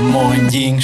Mondjink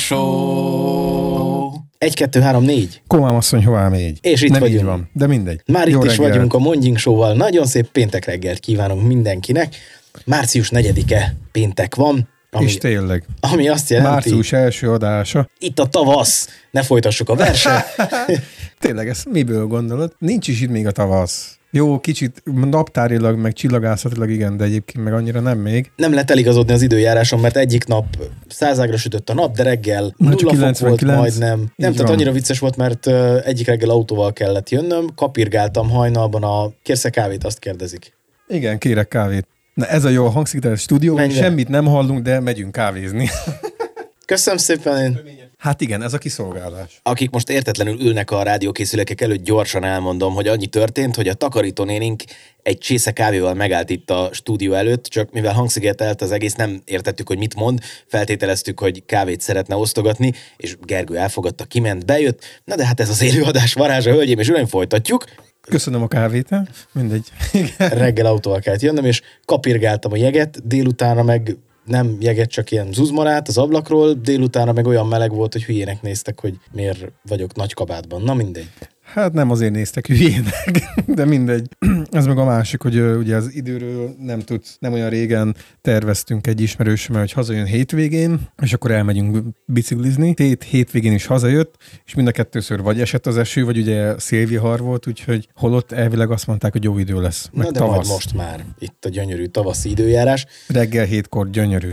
Show. 1, 2, 3, 4. Komám asszony, hová megy? És itt nem vagyunk. Így van, de mindegy. Már Jó itt is reggelt. vagyunk a Mondjink Show-val. Nagyon szép péntek reggelt kívánunk mindenkinek. Március 4-e péntek van. És tényleg. Ami azt jelenti... Március első adása. Itt a tavasz. Ne folytassuk a verset. Tényleg, ezt miből gondolod? Nincs is itt még a tavasz. Jó, kicsit naptárilag, meg csillagászatilag igen, de egyébként meg annyira nem még. Nem lehet eligazodni az időjáráson, mert egyik nap 100-ágra sütött a nap, de reggel 0 fok volt majdnem. Nem, tehát van. annyira vicces volt, mert egyik reggel autóval kellett jönnöm, kapirgáltam hajnalban kérsz-e kávét, azt kérdezik. Igen, kérek kávét. Na ez a jó hangzik, de a stúdióban semmit nem hallunk, de megyünk kávézni. Köszönöm szépen. Hát igen, ez a kiszolgálás. Akik most értetlenül ülnek a rádiókészülékek előtt, gyorsan elmondom, hogy annyi történt, hogy a takarítónénink egy csésze kávéval megállt itt a stúdió előtt, csak mivel hangszigetelt az egész, nem értettük, hogy mit mond, feltételeztük, hogy kávét szeretne osztogatni, és Gergő elfogadta, kiment, bejött. Na de hát ez az élőadás varázsa, hölgyeim és uraim, folytatjuk. Köszönöm a kávét, mindegy. Reggel autóval kellett jönnöm, és kapirgáltam a jeget, délutánra meg nem jeget, csak ilyen zuzmarát az ablakról, délutánra meg olyan meleg volt, hogy hülyének néztek, hogy miért vagyok nagy kabátban. Na mindegy. Hát nem azért néztek hülyének, de mindegy. Ez meg a másik, hogy ugye az időről nem olyan régen terveztünk egy ismerősömmel, hogy hazajön hétvégén, és akkor elmegyünk biciklizni. Hétvégén is hazajött, és mind a kettőször vagy esett az eső, vagy ugye szélvihar volt, úgyhogy holott elvileg azt mondták, hogy jó idő lesz. Meg na de tavasz. majd most már itt a gyönyörű tavaszi időjárás. Reggel 7-kor gyönyörű.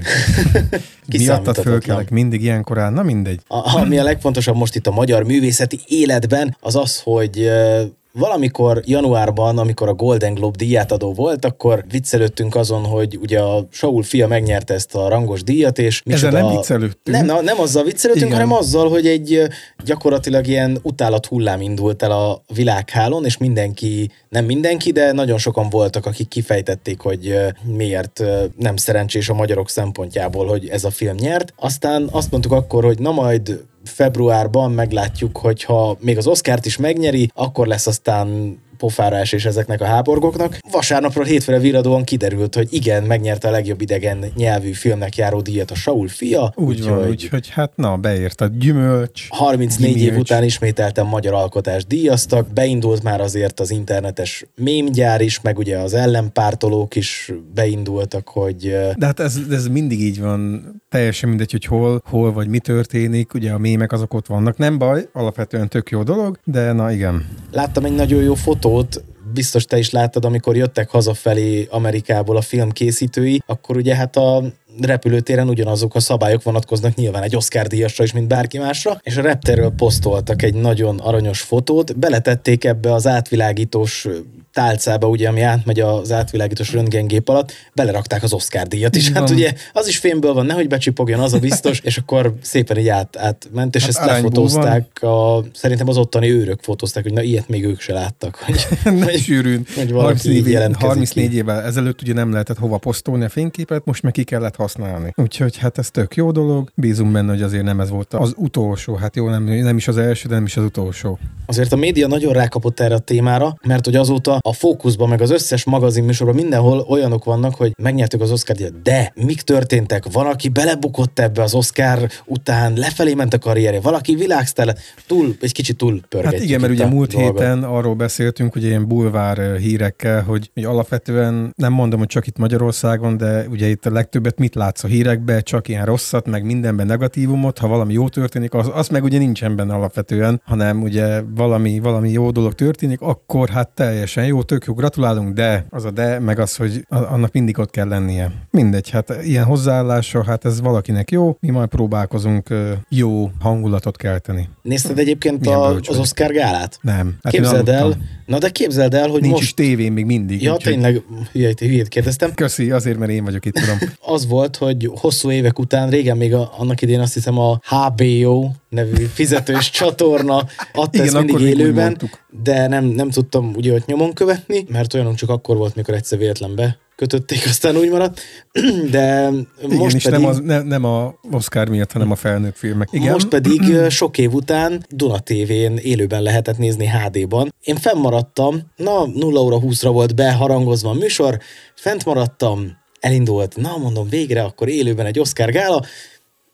Miattad fölkelek mindig ilyen korán, na mindegy. Ami a legfontosabb most itt a magyar művészeti életben, az az, hogy valamikor januárban, amikor a Golden Globe díjátadó volt, akkor viccelődtünk azon, hogy ugye a Saul fia megnyerte ezt a rangos díjat, és ezzel nem viccelődtünk. Nem azzal viccelődtünk, igen, hanem azzal, hogy egy gyakorlatilag ilyen utálat hullám indult el a világhálón, és nem mindenki, de nagyon sokan voltak, akik kifejtették, hogy miért nem szerencsés a magyarok szempontjából, hogy ez a film nyert. Aztán azt mondtuk akkor, hogy na majd februárban meglátjuk, hogyha még az Oscart is megnyeri, akkor lesz aztán pofárás és ezeknek a háborgoknak. Vasárnapról hétfőre virradóan kiderült, hogy igen, megnyerte a legjobb idegen nyelvű filmnek járó díjat a Saul fia. Úgyhogy hát na, beért a gyümölcs. 34 év után ismételten magyar alkotást díjaztak, beindult már azért az internetes mémgyár is, meg ugye az ellenpártolók is beindultak, hogy... De hát ez mindig így van, teljesen mindegy, hogy hol vagy mi történik, ugye a mémek azok ott vannak, nem baj, alapvetően tök jó dolog, de na igen. Láttam egy nagyon jó fotót, biztos te is láttad, amikor jöttek hazafelé Amerikából a film készítői, akkor ugye hát a repülőtéren ugyanazok a szabályok vonatkoznak nyilván egy Oscar-díjasra is, mint bárki másra, és a repterről posztoltak egy nagyon aranyos fotót, beletették ebbe az átvilágítós tálcába, ugye, ami átmegy az átvilágítós röntgengép alatt, belerakták az Oscar-díjat is. Hát ugye az is fémből van, nehogy becsipogjon, az a biztos, és akkor szépen így átment, és hát ezt lefotózták, szerintem az ottani őrök fotózták, hogy na ilyet még ők se láttak. Hogy sűrűn. Hogy 34 évvel ezelőtt ugye nem lehetett hova posztolni a fényképet, most meg ki kellett használni. Úgyhogy hát ez tök jó dolog, bízunk benne, hogy azért nem ez volt az utolsó, hát jó, nem is az első, de nem is az utolsó. Azért a média nagyon rákapott erre a témára, mert hogy azóta a Fókuszban, meg az összes magazinműsorban mindenhol olyanok vannak, hogy megnyertük az Oscar-díjat, de mik történtek? Valaki belebukott ebbe az Oscar után, lefelé ment a karrierje, valaki világsztár lett, egy kicsit túl pörgetjük. Hát igen, mert ugye múlt héten arról beszéltünk, ugye ilyen bulvár hírekkel, hogy alapvetően nem mondom, hogy csak itt Magyarországon, de ugye itt a legtöbbet mit látsz a hírekbe, csak ilyen rosszat, meg mindenben negatívumot, ha valami jó történik, az meg ugye nincsen benne alapvetően, hanem ugye valami jó dolog történik, akkor hát teljesen jó, tök jó, gratulálunk, de az a de, meg az, hogy annak mindig ott kell lennie. Mindegy, hát ilyen hozzáállása, hát ez valakinek jó, mi majd próbálkozunk jó hangulatot kelteni. Nézted egyébként az Oscar gálát? Nem. Hát képzeld el, hogy nincs most... is tévén még mindig. Ja, tényleg, hülyét kérdeztem. Köszi, azért, mert én vagyok itt, tudom. Az volt, hogy hosszú évek után, régen még annak idén azt hiszem a HBO nevű fizetős csatorna adta ezt mindig élőben, de nem tudtam ugye ott nyomon követni, mert olyanunk csak akkor volt, mikor egyszer véletlenbe kötötték, aztán úgy maradt, de igen, most pedig... Nem a Oscar miatt, hanem a felnőtt filmek. Igen. Most pedig sok év után Duna TV-n élőben lehetett nézni HD-ban. Én fennmaradtam, 0 óra 20-ra volt beharangozva a műsor, fent maradtam, elindult, mondom végre, akkor élőben egy Oscar gála,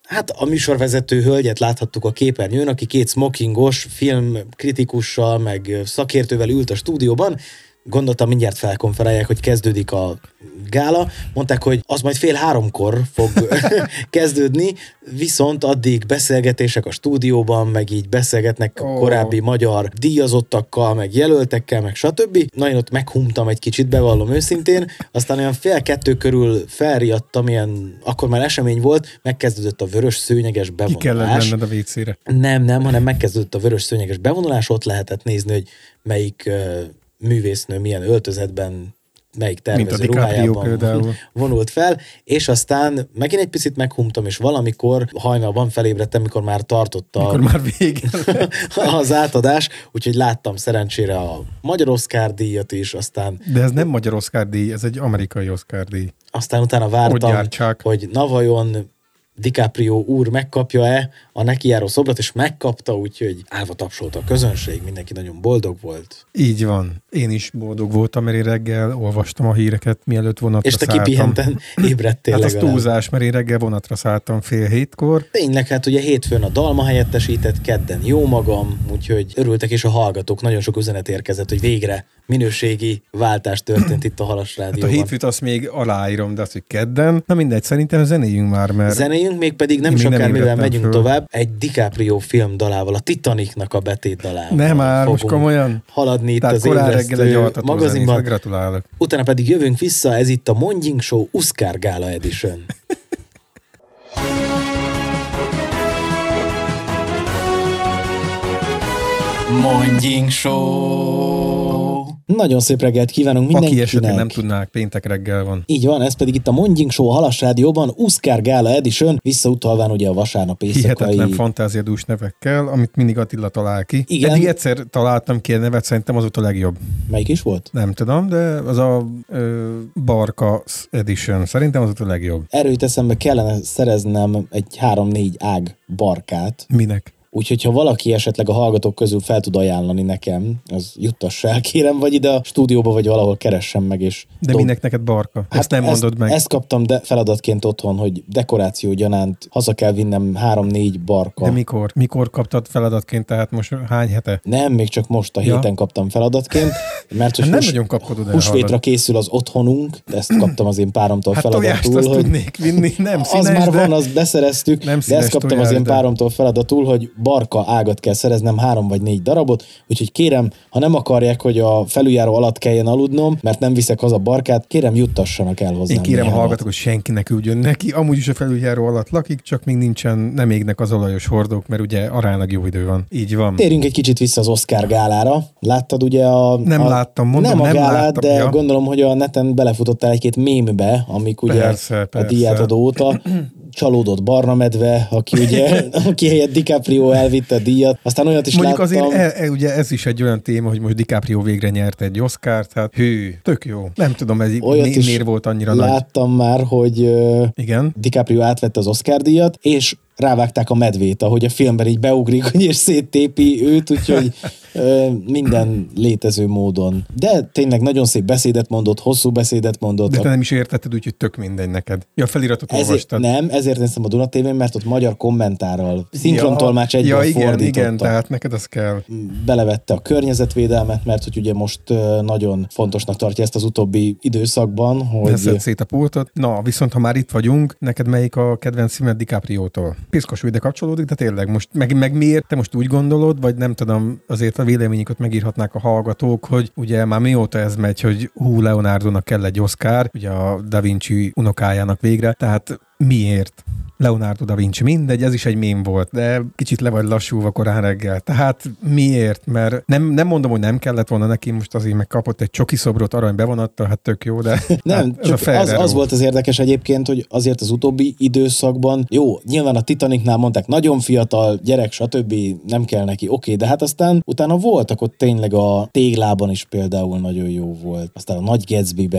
Hát a műsorvezető hölgyet láthattuk a képernyőn, aki 2 smokingos filmkritikussal, meg szakértővel ült a stúdióban. Gondoltam, mindjárt felkonferálják, hogy kezdődik a gála. Mondták, hogy az majd 2:30 fog kezdődni, viszont addig beszélgetések a stúdióban, meg így beszélgetnek korábbi magyar díjazottakkal, meg jelöltekkel, meg stb. Na, én ott meghumtam egy kicsit, bevallom őszintén, aztán olyan 1:30 körül felriadtam, akkor már esemény volt, megkezdődött a vörös szőnyeges bevonulás. Ki kellett menned a WC-re? Nem, hanem megkezdődött a vörös szőnyeges bevonulás, ott lehetett nézni, hogy melyik művésznő milyen öltözetben, melyik tervező ruhájában vonult fel, és aztán megint egy picit meghumtam, és valamikor hajnalban felébredtem, mikor már tartotta mikor már vége az átadás, úgyhogy láttam szerencsére a magyar Oscar díjat is, aztán... De ez nem magyar Oscar díj, ez egy amerikai Oscar díj. Aztán utána vártam, hogy na vajon DiCaprio úr megkapja-e a nekijáró szobrot, és megkapta, úgyhogy állva tapsolt a közönség, mindenki nagyon boldog volt. Így van. Én is boldog voltam, mert én reggel olvastam a híreket, mielőtt vonatra szálltam. És te kipihenten ébredtél hát legalább. Az túlzás, mert én reggel vonatra szálltam 6:30. Tényleg, hát ugye hétfőn a Dalma helyettesített, kedden jó magam, úgyhogy örültek, és a hallgatók, nagyon sok üzenet érkezett, hogy végre minőségi váltás történt itt a Halas Rádióban. Hát a hétfőt azt még aláírom, de azt, hogy kedden. Na mindegy, szerintem zenéljünk már, mert... Zenéljünk, még nem sokára, mivel megyünk tovább, egy DiCaprio film dalával, a Titanic-nak a betét dalával. Nem már, most komolyan. Haladni itt az ébresztő magazinban. Gratulálok. Utána pedig jövünk vissza, ez itt a Mondjink Show Oscar Gala Edition. Mondjink Show. Nagyon szép reggelt kívánunk mindenkinek. Aki esetleg nem tudnák, péntek reggel van. Így van, ez pedig itt a Mondjink Show a Halas Rádióban, Oscar Gala Edition, visszautalván ugye a vasárnap éjszakai... Hihetetlen fantáziadús nevekkel, amit mindig Attila talál ki. Igen. Eddig egyszer találtam ki a nevet, szerintem az volt a legjobb. Melyik is volt? Nem tudom, de az a Barka Edition, szerintem az volt a legjobb. Erőt eszembe kellene szereznem egy 3-4 ág barkát. Minek? Úgyhogy, ha valaki esetleg a hallgatók közül fel tud ajánlani nekem, az juttassa el, kérem, vagy ide a stúdióba, vagy valahol keressem meg, és... De minek neked barka? Hát ezt nem mondod meg. Ezt kaptam feladatként otthon, hogy dekoráció gyanánt haza kell vinnem 3-4 barka. De mikor? Mikor kaptad feladatként, tehát most hány hete? Nem, még csak most a héten kaptam feladatként, mert hogy nem nagyon kapkodod el. Húsvétra készül az otthonunk, ezt kaptam az én páromtól feladatul. Hát tojást azt tudnék vinni, nem színes, az már van, azt beszereztük, de ezt kaptam az én páromtól feladatul, hogy barka ágat kell szereznem, 3 vagy 4 darabot, úgyhogy kérem, ha nem akarják, hogy a felüljáró alatt kelljen aludnom, mert nem viszek haza barkát, kérem, juttassanak el hozzám. Én kérem a hallgatók, hogy senkinek küldjön neki, amúgy is a felüljáró alatt lakik, csak még nem égnek az olajos hordók, mert ugye aránylag jó idő van. Így van. Térjünk egy kicsit vissza az Oscar gálára. Láttad ugye láttam, mondom, nem a gálát, láttam, de gondolom, hogy a neten belefutottál egy-két mémbe, amik ugye persze. A díjátadó óta. Csalódott barna medve, aki helyett DiCaprio elvitte a díjat. Aztán olyat is mondjuk láttam. Azért ugye ez is egy olyan téma, hogy most DiCaprio végre nyert egy Oscart, hát tök jó. Nem tudom, ez miért volt annyira nagy. Láttam már, hogy igen? DiCaprio átvette az Oscar díjat, és rávágták a medvét, ahogy a filmben így beugrik, és széttépi őt, úgyhogy minden létező módon. De tényleg nagyon szép beszédet mondott, hosszú beszédet mondott. De te nem is értetted, úgyhogy tök mindegy neked. Ja, a feliratot olvastad. Ezért néztem a Duna TV-n, mert ott magyar kommentárral, szinkrontolmács egyből fordította. Igen, tehát neked az kell. Belevette a környezetvédelmet, mert hogy ugye most nagyon fontosnak tartja ezt az utóbbi időszakban, hogy... Veszed szét a pultot. Na, viszont ha már itt vagyunk, neked melyik a kedvenc filmed DiCaprio-tól? Piszkos ide kapcsolódik, de tényleg most, meg miért te most úgy gondolod, vagy nem tudom, azért a véleményüket megírhatnák a hallgatók, hogy ugye már mióta ez megy, hogy Leonardo-nak kell egy Oscar, ugye a Da Vinci unokájának végre, tehát miért? Leonardo da Vinci, mindegy, ez is egy mém volt, de kicsit le vagy lassulva korán reggel. Tehát miért? Mert nem mondom, hogy nem kellett volna neki, most azért megkapott egy csoki szobrot arany bevonattal, hát tök jó, de nem, hát az volt az érdekes egyébként, hogy azért az utóbbi időszakban, jó, nyilván a Titanicnál mondták, nagyon fiatal gyerek, stb. Nem kell neki, oké, de hát aztán utána voltak ott tényleg a Téglában is például nagyon jó volt, aztán a Nagy Gatsby-ben.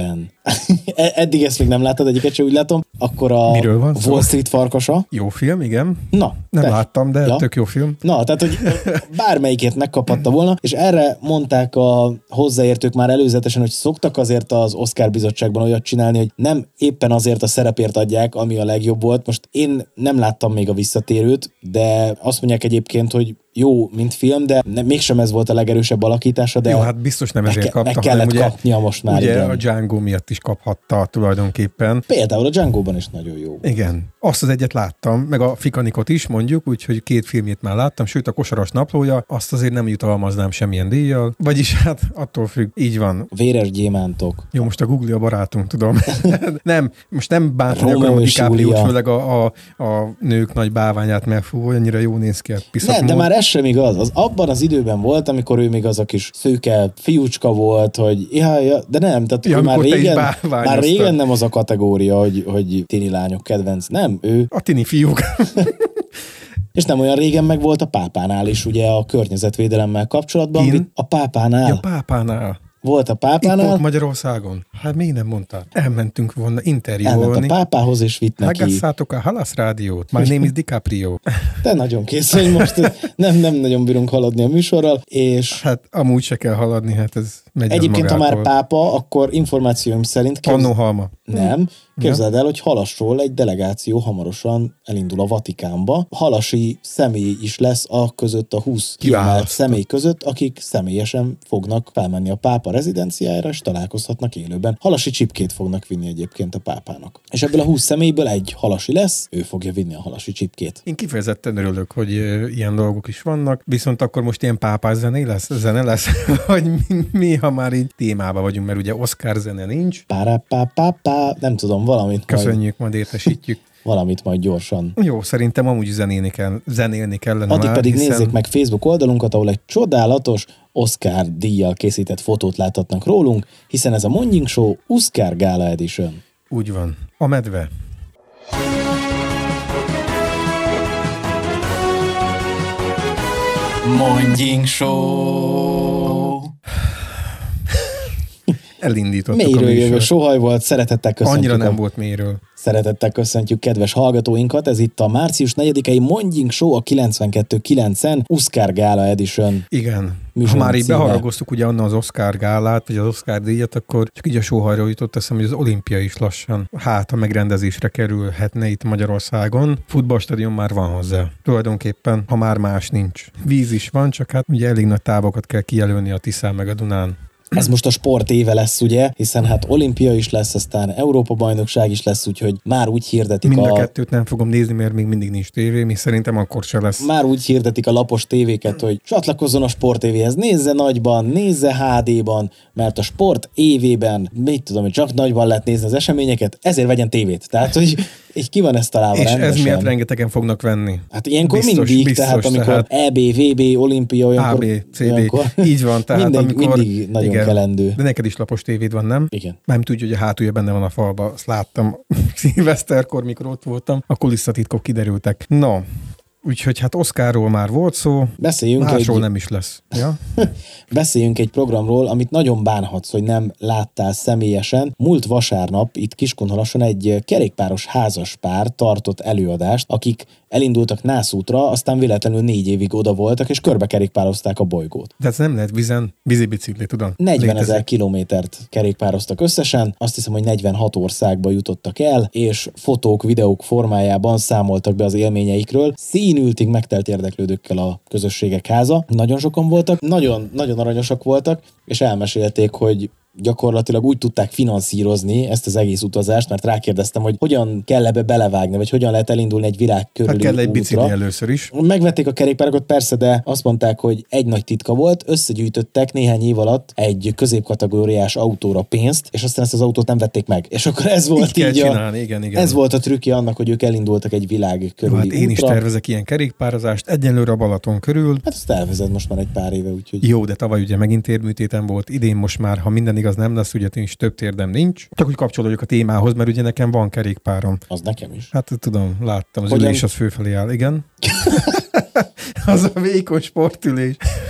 Eddig ezt még nem láttad, egyiket sem úgy látom. Akkor a Miről van szó? Wall Street farkasa. Jó film, igen. Na, nem láttam, de tök jó film. Na, tehát, hogy bármelyikét megkaphatta volna, és erre mondták a hozzáértők már előzetesen, hogy szoktak azért az Oscar bizottságban olyat csinálni, hogy nem éppen azért a szerepért adják, ami a legjobb volt. Most én nem láttam még a Visszatérőt, de azt mondják egyébként, hogy jó, mint film, de mégsem ez volt a legerősebb alakítása, de jó, hát biztos nem ezért kapta, meg kellett kapnia most már. Ugye igen. A Django miatt is kaphatta tulajdonképpen. Például a Django-ban is nagyon jó. Igen. Azt az egyet láttam, meg a Fikanikot is mondjuk, úgyhogy 2 filmjét már láttam, sőt a Kosaras naplója, azt azért nem jutalmaznám semmilyen díjjal. Vagyis hát attól függ, így van. Véres gyémántok. Jó, most a Google a barátunk, tudom. Nem, most nem bántani Romeo akarom és DiCaprio-t, Julia. főleg a nők nagy bálványát, mert fú, annyira jó néz ki. Nem, de már ez sem igaz. Az abban az időben volt, amikor ő még az a kis szőke fiúcska volt, hogy ja, de nem, tehát ja, már régen nem az a kategória, hogy tini lányok kedvenc. Nem, ő. A tini fiúk. És nem olyan régen meg volt a pápánál is, ugye a környezetvédelemmel kapcsolatban. A pápánál. Ja, pápánál. Volt a pápánál. Itt volt Magyarországon. Hát még nem mondtad. Elmentünk volna interjúolni. Elment a pápához, és vitt neki. Hallgassátok a Halász rádiót. My name is DiCaprio. De nagyon kész, hogy most nem nagyon bírunk haladni a műsorral, és... Hát amúgy se kell haladni, hát ez megy. Egyébként, ha már pápa, akkor információim szerint... Pannó Halma. Nem. Képzeld el, hogy Halasról egy delegáció hamarosan elindul a Vatikánba. Halasi személy is lesz a között, a 20 kiemelt személy között, akik személyesen fognak felmenni a pápa rezidenciájára, és találkozhatnak élőben. Halasi csipkét fognak vinni egyébként a pápának. És ebből a 20 személyből egy halasi lesz, ő fogja vinni a halasi csipkét. Én kifejezetten örülök, hogy ilyen dolgok is vannak, viszont akkor most ilyen pápás zene lesz, hogy mi, ha már így témában vagyunk, mert ugye Oscar zene nincs. Nem tudom, valamit köszönjük, majd értesítjük. Valamit majd gyorsan. Jó, szerintem amúgy zenélni kellene. Addig pedig nézzék meg Facebook oldalunkat, ahol egy csodálatos Oscar díjjal készített fotót láthatnak rólunk, hiszen ez a Mondjink Show Oscar Gala Edition. Úgy van. A medve. Mondjink Show. Elindítottuk mélyről a műsor. Jövő sohaj volt, szeretettel köszöntjük. Annyira nem volt mélyről. Szeretettel köszöntjük kedves hallgatóinkat, ez itt a március 4-i Mondjink Show a 92.9-en Oscar Gala Edition. Igen. Ha már így beharagoztuk ugye annak az Oscar gálát, vagy az Oscar díjat, akkor csak így a sóhajról jutott eszem, hogy az olimpia is lassan a megrendezésre kerülhetne itt Magyarországon. Futballstadion már van hozzá. Tulajdonképpen, ha már más nincs. Víz is van, csak hát ugye elég nagy távokat kell kijelölni a Tiszán meg a Dunán. Ez most a sport éve lesz, ugye? Hiszen hát olimpia is lesz, aztán Európa-bajnokság is lesz, úgyhogy már úgy hirdetik Mind a kettőt nem fogom nézni, mert még mindig nincs tévé, mi szerintem akkor se lesz. Már úgy hirdetik a lapos tévéket, hogy csatlakozzon a sport tévéhez, nézze nagyban, nézze HD-ban, mert a sport évében, mit tudom, hogy csak nagyban lehet nézni az eseményeket, ezért vegyen tévét. Tehát, hogy így ki van ezt találva és rendesen. Ez miatt rengetegen fognak venni. Hát ilyenkor mindig, tehát amikor EB, VB, olimpia, olyankor... AB, CD, így van, tehát amikor... Mindig nagyon kelendő. De neked is lapos tévéd van, nem? Igen. Nem tudja, hogy a hátulja benne van a falba, azt láttam szilveszterkor, mikor ott voltam, a kulisszatitkok kiderültek. No, úgyhogy hát Oscarról már volt szó, másról nem is lesz. Ja? Beszéljünk egy programról, amit nagyon bánhatsz, hogy nem láttál személyesen. Múlt vasárnap itt Kiskunhalason egy kerékpáros házaspár tartott előadást, akik elindultak nászútra, aztán véletlenül 4 évig oda voltak, és körbekerékpározták a bolygót. De ez nem lehet vízibicikli, tudom. 40 000 kilométert kerékpároztak összesen, azt hiszem, hogy 46 országba jutottak el, és fotók, videók formájában számoltak be az élményeikről. Színültig megtelt érdeklődőkkel a közösségek háza. Nagyon sokan voltak, nagyon aranyosak voltak, és elmesélték, hogy gyakorlatilag úgy tudták finanszírozni ezt az egész utazást, mert rákérdeztem, hogy hogyan kell ebbe belevágni, vagy hogyan lehet elindulni egy világ körüli útra. Hát kell egy bicikli először is. Megvették a kerékpárokat, persze, de azt mondták, hogy egy nagy titka volt, összegyűjtöttek néhány év alatt egy középkategóriás autóra pénzt, és aztán ezt az autót nem vették meg. És akkor ez volt így csinálni, igen. Ez volt a trükkje annak, hogy ők elindultak egy világ körüli útra. Én is tervezek ilyen kerékpározást, egyenlőre a Balaton körül. Hát azt elvezed most már egy pár éve, úgyhogy... Jó, de tavaly ugye megint térműtétem volt, idén most már, ha minden igaz, nem lesz, ugye is több térdem nincs. Csak úgy kapcsolódjuk a témához, mert ugye nekem van kerékpárom. Az nekem is. Hát tudom, láttam, az ülés az főfelé áll, igen. Az a vékony sportülés.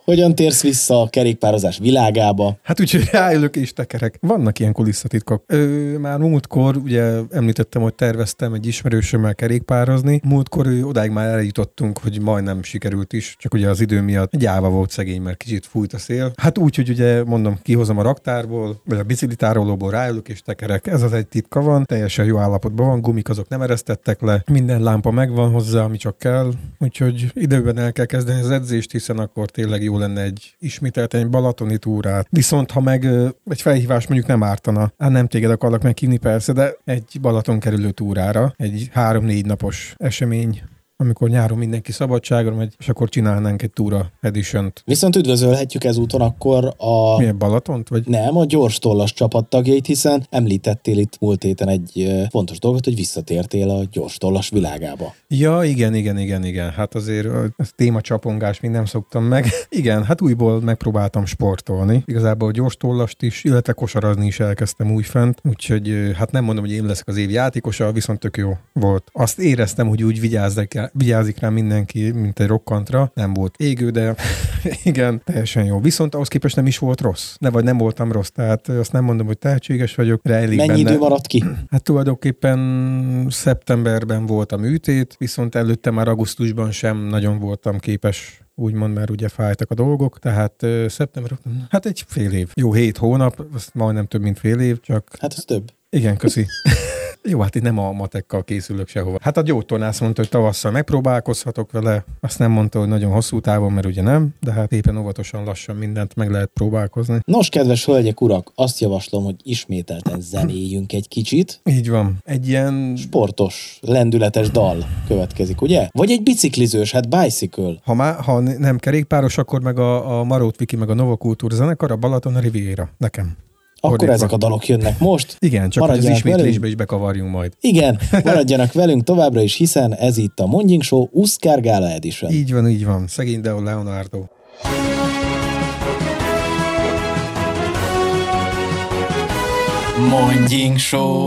Hogyan térsz vissza a kerékpározás világába? Hát úgyhogy ráülök és tekerek. Vannak ilyen kulisszatitkok. Már múltkor, ugye említettem, hogy terveztem egy ismerősömmel kerékpározni. Múltkor odáig már eljutottunk, hogy majdnem sikerült is, csak ugye az idő miatt gyáva volt szegény, mert kicsit fújt a szél. Hát úgy, hogy ugye mondom, kihozom a raktárból, vagy a biciklitárolóból, ráülök és tekerek. Ez az egy titka van, teljesen jó állapotban van, gumik azok nem eresztettek le, minden lámpa megvan hozzá, ami csak kell. Úgyhogy időben el kell kezdeni az edzést, hiszen akkor tényleg jó lenne ismételten egy balatoni túrát. Viszont ha meg egy felhívás mondjuk nem ártana, hát nem téged akarlak meghívni persze, de egy Balaton kerülő túrára, egy 3-4 napos esemény, amikor nyáron mindenki szabadságra megy, és akkor csinálnánk egy túra edition-t. Viszont üdvözölhetjük ezúton akkor a... Milyen Balatont? Vagy? Nem, a Gyors Tollas csapattagjait, hiszen említettél itt múlt héten egy fontos dolgot, hogy visszatértél a Gyors Tollas világába. Ja, igen. Hát azért ez témacsapongás, még nem szoktam meg. Igen, hát újból megpróbáltam sportolni. Igazából a Gyors Tollast is, illetve kosarazni is elkezdtem újfent, úgyhogy hát nem mondom, hogy én leszek az év játékosa, viszont tök jó volt. Azt éreztem, hogy úgy vigyázik rá mindenki, mint egy rokkantra. Nem volt égő, de igen, teljesen jó. Viszont ahhoz képest nem is volt rossz. Vagy nem voltam rossz, tehát azt nem mondom, hogy tehetséges vagyok, de elég Mennyi idő maradt ki? Hát tulajdonképpen szeptemberben volt a műtét, viszont előtte már augusztusban sem nagyon voltam képes, úgymond, mert ugye fájtak a dolgok, tehát szeptember, hát egy fél év. Jó, 7 hónap, az majdnem több, mint fél év, csak... Hát ez több. Igen, köszi. Jó, hát itt nem a matekkal készülök sehova. Hát a gyógytornász mondta, hogy tavasszal megpróbálkozhatok vele. Azt nem mondta, hogy nagyon hosszú távon, mert ugye nem, de hát éppen óvatosan, lassan mindent meg lehet próbálkozni. Nos, kedves hölgyek, urak, azt javaslom, hogy ismételten zenéljünk egy kicsit. Így van. Egy ilyen... sportos, lendületes dal következik, ugye? Vagy egy biciklizős, hát bicycle. Ha nem kerékpáros, akkor meg a Marót Viki, meg a Novokultúr zenekar, a Balaton, a Riviera. Nekem. Akkor ezek a dalok jönnek most. Igen, csak hogy az ismétlésbe is bekavarjunk majd. Igen, maradjanak velünk továbbra is, hiszen ez itt a Mondjink Show Oscar Gala Edition. Így van. Szegény Deo Leonardo. Mondjink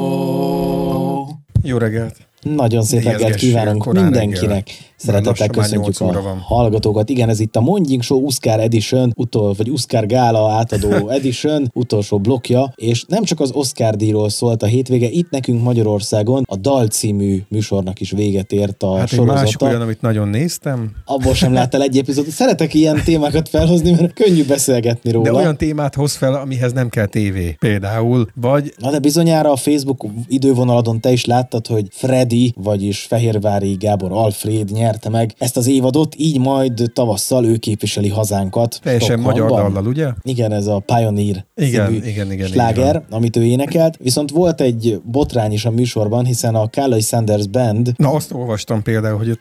Show. Jó reggelt. Nagyon szép reggelt kívánunk mindenkinek. Szeretettel köszöntjük a hallgatókat. Igen, ez itt a Mondjink Show Oscar Edition, vagy Oscar Gala átadó Edition, utolsó blokkja, és nem csak az Oscar díjról szólt a hétvége, itt nekünk Magyarországon a Dal című műsornak is véget ért a sorozata. Hát másik olyan, amit nagyon néztem. Abból sem láttál egy epizódot. Szeretek ilyen témákat felhozni, mert könnyű beszélgetni róla. De olyan témát hoz fel, amihez nem kell tévé. Például, vagy... Na de bizonyára a Facebook idővonaladon te is láttad, hogy Freddy, vagyis Fehérvári Gábor Alfred nyerte meg ezt az évadot, így majd tavasszal ő képviseli hazánkat. Teljesen magyar dallal, ugye? Igen, ez a Pioneer igen, sláger, amit ő énekelt. Viszont volt egy botrány is a műsorban, hiszen a Carly Sanders Band... Na, azt olvastam például, hogy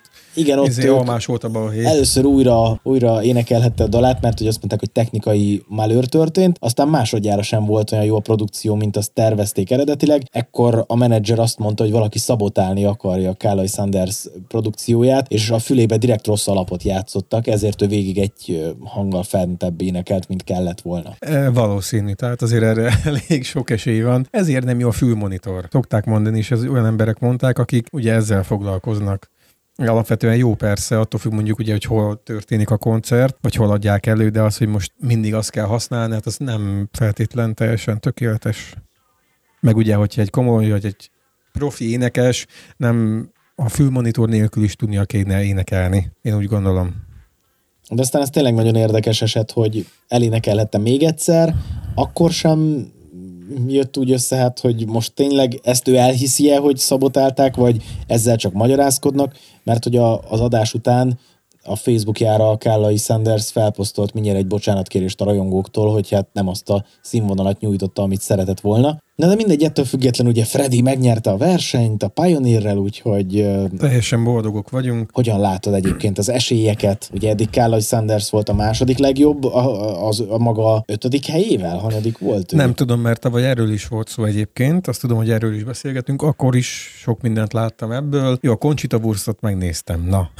először újra énekelhette a dalát, mert hogy azt mondták, hogy technikai malőr történt, aztán másodjára sem volt olyan jó a produkció, mint azt tervezték eredetileg. Ekkor a menedzser azt mondta, hogy valaki szabotálni akarja a Carly Sanders produkcióját, és a fülébe direkt rossz alapot játszottak, ezért ő végig egy hanggal fentebb énekelt, mint kellett volna. Valószínű, tehát azért erre elég sok esély van. Ezért nem jó a fülmonitor. Szokták mondani, és ez olyan emberek mondták, akik ugye ezzel foglalkoznak. Alapvetően jó persze, attól függ mondjuk ugye, hogy hol történik a koncert, vagy hol adják elő, de az, hogy most mindig azt kell használni, hát az nem feltétlen teljesen tökéletes. Meg ugye, hogyha egy komoly, vagy egy profi énekes, nem a fülmonitor nélkül is tudnia kéne énekelni. Én úgy gondolom. De aztán ez tényleg nagyon érdekes eset, hogy elénekelhettem még egyszer, akkor sem jött úgy össze, hát, hogy most tényleg ezt ő elhiszi-e, hogy szabotálták, vagy ezzel csak magyarázkodnak, mert hogy az adás után a Facebookjára a Carly Sanders felposztolt mindjárt egy bocsánatkérést a rajongóktól, hogy hát nem azt a színvonalat nyújtotta, amit szeretett volna. De mindegy, ettől függetlenül ugye Freddy megnyerte a versenyt a Pioneerrel, úgyhogy... Teljesen boldogok vagyunk. Hogyan látod egyébként az esélyeket? Ugye eddig Carly Sanders volt a második legjobb, a maga 5. helyével? Hanyadik volt ő? Nem tudom, mert tavaly erről is volt szó egyébként, azt tudom, hogy erről is beszélgetünk, akkor is sok mindent láttam ebből. Jó, a Conchita Wurstot megnéztem, na...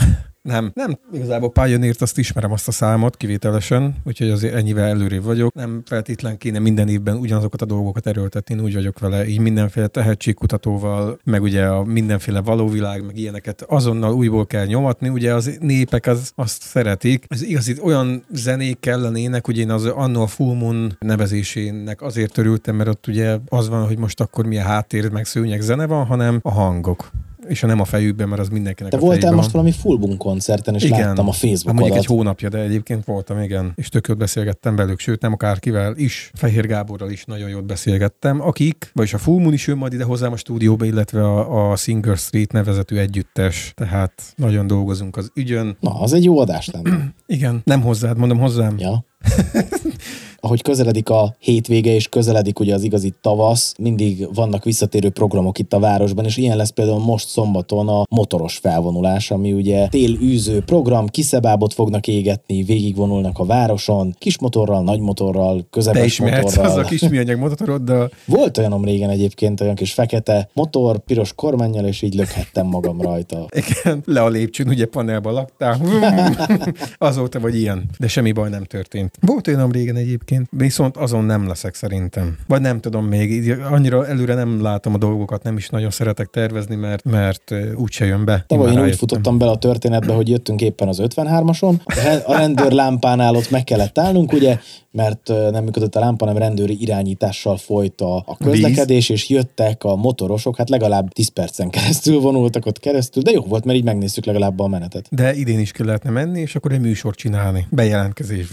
Nem, igazából Pioneert azt ismerem, azt a számot kivételesen, úgyhogy azért ennyivel előrébb vagyok. Nem feltétlen kéne minden évben ugyanazokat a dolgokat erőltetni, én úgy vagyok vele, így mindenféle tehetségkutatóval, meg ugye a mindenféle valóvilág, meg ilyeneket azonnal újból kell nyomatni, ugye az népek azt szeretik. Ez igaz, itt olyan zenék kellenének, ugye én az annó a Full Moon nevezésének azért örültem, mert ott ugye az van, hogy most akkor milyen háttér meg szőnyeg zene van, hanem a hangok. És nem a fejükben, mert az mindenkinek te a fejében. Te voltál most valami Full Moon koncerten, és igen, láttam a Facebookodat. mondjuk egy hónapja, de egyébként voltam, igen. És tök jót beszélgettem velük, sőt nem akárkivel is. Fehér Gáborral is nagyon jót beszélgettem, akik, vagyis a Full Moon is jön majd ide hozzám a stúdióba, illetve a Singer Street nevezetű együttes. Tehát nagyon dolgozunk az ügyön. Na, az egy jó adás lenne. Igen, nem hozzád, mondom hozzám. Ja. Ahogy közeledik a hétvége, és közeledik ugye az igazi tavasz, mindig vannak visszatérő programok itt a városban, és ilyen lesz például most szombaton a motoros felvonulás, ami ugye télűző program, kiszebábot fognak égetni, végigvonulnak a városon, kismotorral, nagymotorral, közepes motorral. Te ismersz az a kis műanyag motoroddal. Volt olyanom régen egyébként, olyan kis fekete motor, piros kormánnyal, és így lökhettem magam rajta. Igen, le a lépcsőn, ugye panelba laktál. Azóta vagy ilyen, de semmi baj nem történt. Volt olyanom régen egyébként, viszont azon nem leszek szerintem. Vagy nem tudom még, annyira előre nem látom a dolgokat, nem is nagyon szeretek tervezni, mert úgyse jön be. Tavaly én úgy futottam bele a történetbe, hogy jöttünk éppen az 53-ason, a rendőrlámpánál ott meg kellett állnunk, ugye, mert nem működött a lámpa, hanem rendőri irányítással folyt a közlekedés, és jöttek a motorosok, hát legalább 10 percen keresztül vonultak ott keresztül, de jó volt, mert így megnéztük legalább a menetet. De idén is kell lehetne menni, és akkor egy műsort csinálni. Bejelentkezés.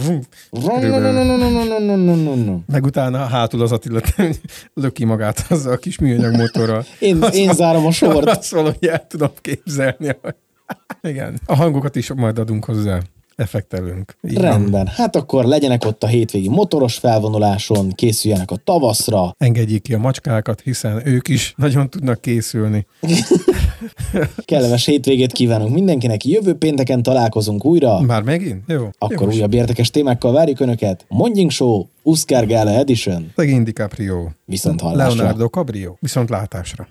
Meg utána hátul az Attila löki magát azzal a kis műanyag motorral. Én zárom a sort. Azt valahogy el tudom képzelni. Igen. A hangokat is majd adunk hozzá. Effektelünk. Rendben. Hát akkor legyenek ott a hétvégi motoros felvonuláson, készüljenek a tavaszra. Engedjék ki a macskákat, hiszen ők is nagyon tudnak készülni. Kellemes hétvégét kívánunk mindenkinek. Jövő pénteken találkozunk újra. Már megint? Jó. Akkor újabb érdekes témákkal várjuk Önöket. Mondjink Show, Oscar Gala Edition. Szegény DiCaprio. Viszont hallásra. Leonardo Cabrio. Viszont látásra.